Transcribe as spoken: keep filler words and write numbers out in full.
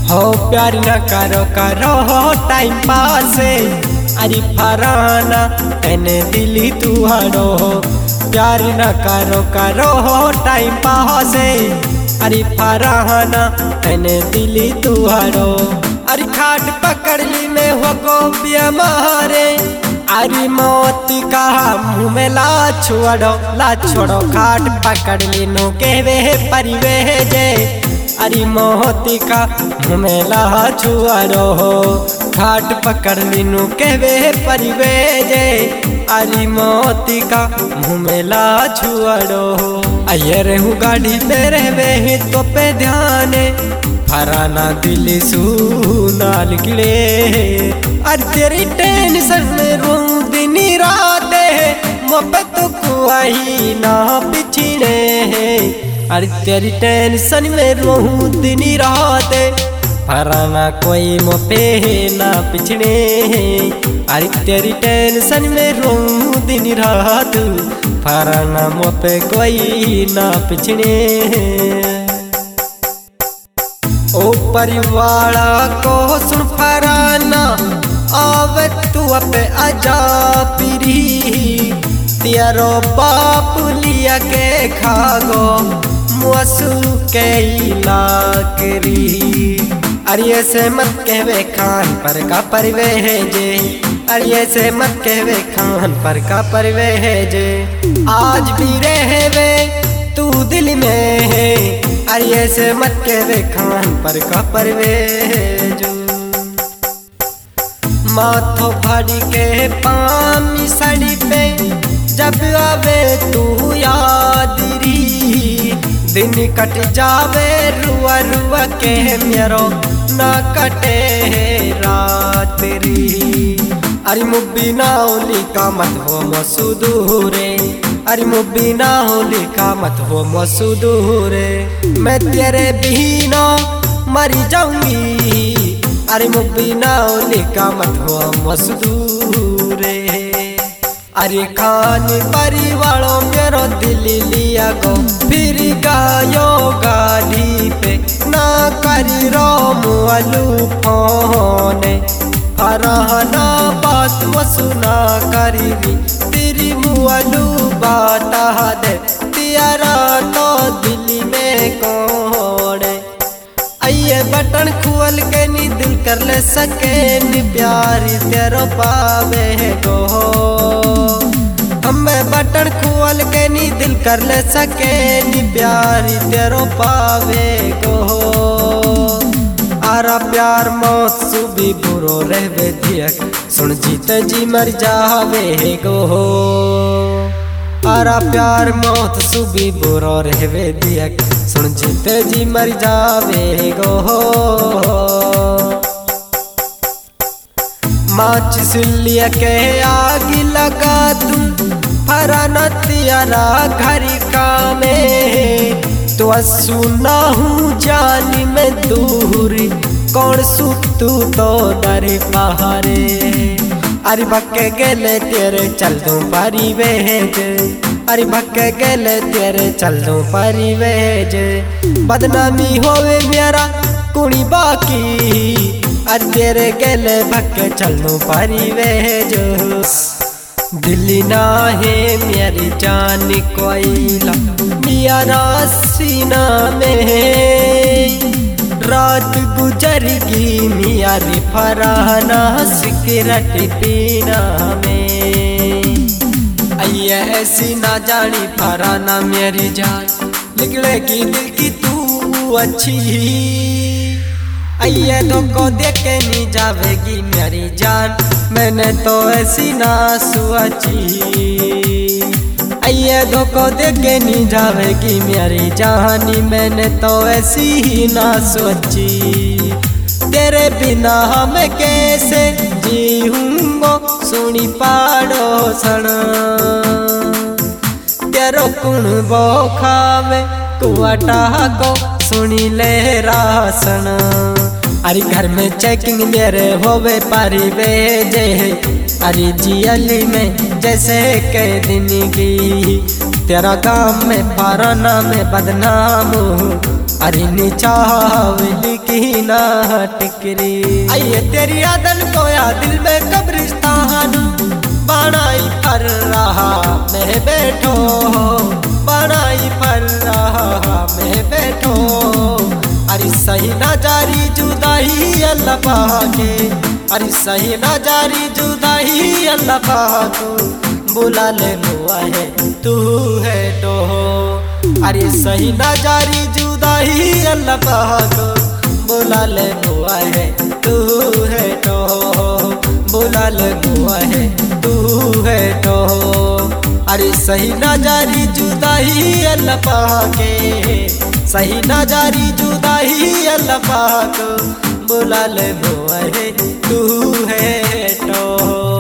हो प्यार न करो करो हो टाइम पास। अरे फराना तेने दिली तू हरो प्यार न करो करो हो टाइम पास। अरे फराना तेने दिली तू हरो। अरे खाट पकड़ ली में हो गोपिया मारे। अरे मौत का मुँह में ला छोड़ो ला छोड़ो खाट पकड़ ली नो के वे परिवे जे। अरे मोती का मुँह में ला छुआरो खाट पकड़ ली नो के वे परिवे जे। अरे मोती का मुँह में ला छुआरो। आये रहू गाड़ी पे रहवे तो पे ध्यान फराना दिल सुनाल गिले। अरे तेरी टेंशन में रो दिन रात मोपे तो कुआही ना पिछड़े। अरे तेरी टेंशन में रो दिन रात फराना कोई मोपे ना पिछड़े। अरे तेरी टेंशन में रो दिन रात फराना मोपे कोई ना पिछड़े। ओ परिवारा को सुन फराना आवे तू अपे आजा पीरी। तेरो बाप लिया के खागो मुआसू के लाकरी। अरे ऐसे मत कहवे खान पर का परवे है जे। अरे ऐसे मत कहवे खान पर का परवे है जे। आज भी रहवे तू दिल में है। अरे ऐसे मत कहवे खान पर का परवे है जो। माथो फाड़ी के पामी साड़ी पे जब आवे तू याद री। दिन कट जावे रुआ रुआ के मेरो ना कटे रात री। अरे मुब्बी ना होली का मत हो मसूदूरे। अरे मुब्बी ना होली का मत हो मसूदूरे। मैं तेरे बिना मरी जाऊंगी। अरे मुब्बी ना होली का मत हो मसूदूरे। अरे खान परिवारों मेरो दिल लिया गो फिर गायो गाड़ी पे ना करी रो मुआलू फोने। फराना बात सुना करी तेरी मुआलू बात दे। तेरा तो दिल में कौन आइए बटन खोल के नी दिल कर ले सके नी प्यार तेरो पावे गो। हमें बटन खोल के नी दिल कर ले सके नी प्यार तेरो पावे गो। आरा प्यार मौत सुबी बुरो रहवे दियक सुन जीते जी मर जावे गो। आरा प्यार मौत सुबी बुरो रहवे दियक सुन जीते जी मर जावे गो। माचिस लिया के आग लगा दूं फराना तेरा घर का में। तो सुना हूँ जानी में दूर कौन सु तू तो डर पहारे। अरे भक्के गेले तेरे चल दूं परिवेज। अरे भक्के गेले तेरे चल दूं परिवेज। बदनामी होवे मेरा कुणी बाकी। अरे तेरे गेले भक्के चल दूं परिवेज। दिल्ली ना है मेरी जान कोयला मेरा सीना में। रात गुजरगी मियारी फराना सिगरेट पीना में। आइए ऐसी ना जानी फराना मेरी जान निकलेगी दिल की तू अच्छी। आइए धोखो देख के नहीं जावेगी मेरी जान मैंने तो ऐसी ना सोची। आइए धोखो देख के नहीं जावेगी मेरी जानी मैंने तो ऐसी ही ना सोची। तेरे बिना हमें कैसे जीऊंगो सुनी पाड़ो सना। तेरो कुण बो खावे कुआटा को सुनी ले रासन। अरे घर में चेकिंग मेरे होवे पारी बेजे। अरे जियली में जैसे के दिन की तेरा गाँव में फराना में बदनाम अरे नीचावली की ना टिकरी। आइए तेरी यादन कोया दिल में कब्रिस्तान बनाई पर रहा मैं बैठो, बनाई पर रहा मैं बैठो। अरे सही ना जारी जुदाई अल्लाह पाके, अरे सही ना जारी जुदाई अल्लाह पाको। बुला ले हुआ है तू है तो, अरे सही ना जारी जुदाई अल्लाह पाको। बुला ले हुआ है तू है तो, बुला ले हुआ है तू है तो। अरे सही ना जारी जुदाई अल्लाह पाके, सही ना जारी जुदाई अल्लाह पाको। बुला ले हुआ है तू है तो।